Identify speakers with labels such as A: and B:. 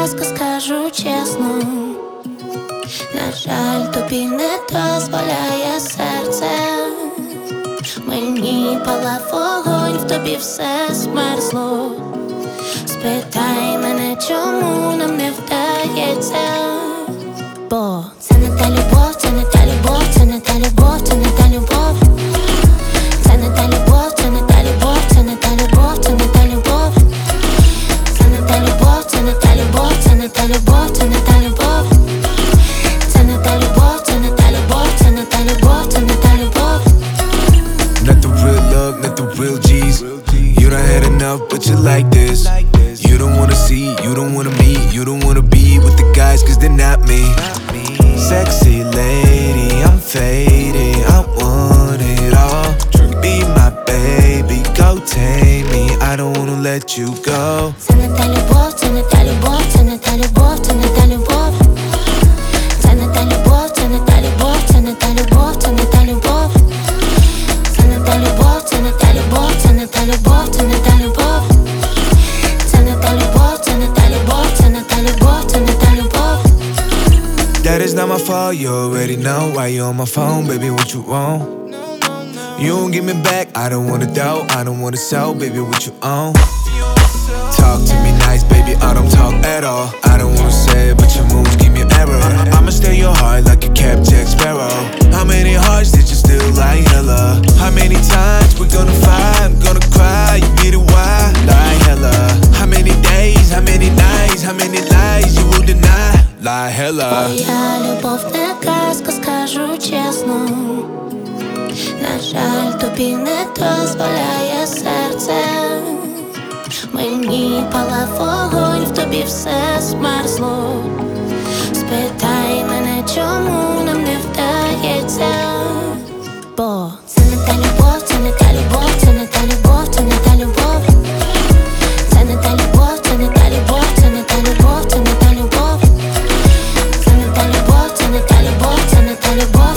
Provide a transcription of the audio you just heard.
A: казка, скажу чесно. На жаль, тобі не дозволяє серце. Мені палав вогонь, в тобі все змерзло. Спитай мене, чому нам не вдається. Бо це не та любов, це не та любов, це не та любов, це не та любов. Це не та любов, це не та любов, це не та любов, це не та любов. Це не та любов, це не та любов, це не та любов, це не та любов. Це не та любов, це не та любов, це не та любов, це не та любов.
B: Not the real love, not the real G's. You done had enough, but you like this. You don't wanna see, you don't wanna meet, you don't wanna be with the guys cause they're not me. Sexy lady, I'm faded, I want it all. Be my baby, go take me, I don't wanna let you go.
A: Це не та любов, це не та любов, це не та любов, це не та любов. Це не та любов, це не та любов, це не та любов, це не та любов. Це не та любов, це не та любов, це не та любов, це не та любов. Це не та любов, це не та любов, це не та любов, це не та любов.
B: That is not my fault, you already know why you on my phone, baby, what you want? You don't give me back, I don't wanna doubt, I don't wanna sell, baby, what you own? Talk to me nice, baby, I don't talk at all. I don't wanna say it, but your moves give me error. I'ma steal your heart like a Cap Jack Sparrow. How many hearts did you steal like hella? How many times we gonna fight, I'm gonna cry, you be the why, like hella. How many days, how many nights, how many lies you will deny, like hella.
A: Твоя любов не казка, скажу чесно. На жаль, тобі не дозволяє серце. Мені палав вогонь, в тобі все змерзло. Спитай мене, чому нам не вдається. Бо це не та любов, це не та любов, це не та любов, це не та любов. Це не та любов, це не та любов, це не та любов, це не та любов. Це не та любов, це не та любов, це не та любов.